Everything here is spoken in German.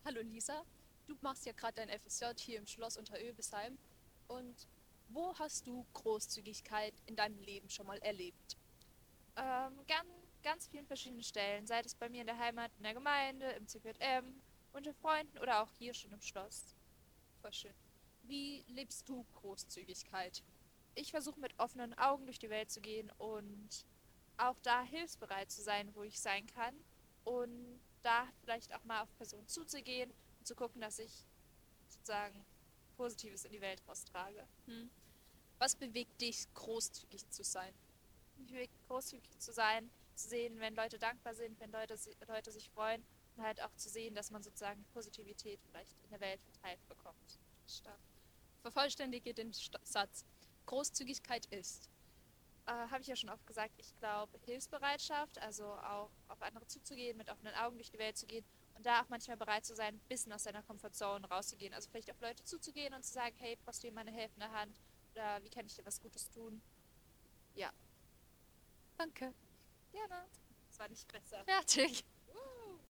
Hallo Lisa, du machst ja gerade dein FSJ hier im Schloss Unterölbesheim. Und wo hast du Großzügigkeit in deinem Leben schon mal erlebt? Ganz vielen verschiedenen Stellen, sei es bei mir in der Heimat, in der Gemeinde, im CPM, unter Freunden oder auch hier schon im Schloss. Voll schön. Wie lebst du Großzügigkeit? Ich versuche mit offenen Augen durch die Welt zu gehen und auch da hilfsbereit zu sein, wo ich sein kann und da vielleicht auch mal auf Personen zuzugehen und zu gucken, dass ich sozusagen Positives in die Welt raustrage. Hm? Was bewegt dich, großzügig zu sein? Mich wirklich großzügig zu sein, zu sehen, wenn Leute dankbar sind, wenn Leute sich freuen und halt auch zu sehen, dass man sozusagen Positivität vielleicht in der Welt verteilt bekommt. Stark. Vervollständige den Satz. Großzügigkeit ist. Habe ich ja schon oft gesagt, ich glaube, Hilfsbereitschaft, also auch auf andere zuzugehen, mit offenen Augen durch die Welt zu gehen und da auch manchmal bereit zu sein, ein bisschen aus seiner Komfortzone rauszugehen. Also vielleicht auf Leute zuzugehen und zu sagen, hey, brauchst du jemand eine helfende Hand? Oder wie kann ich dir was Gutes tun? Ja, Danke. gerne. Das war nicht besser. Fertig.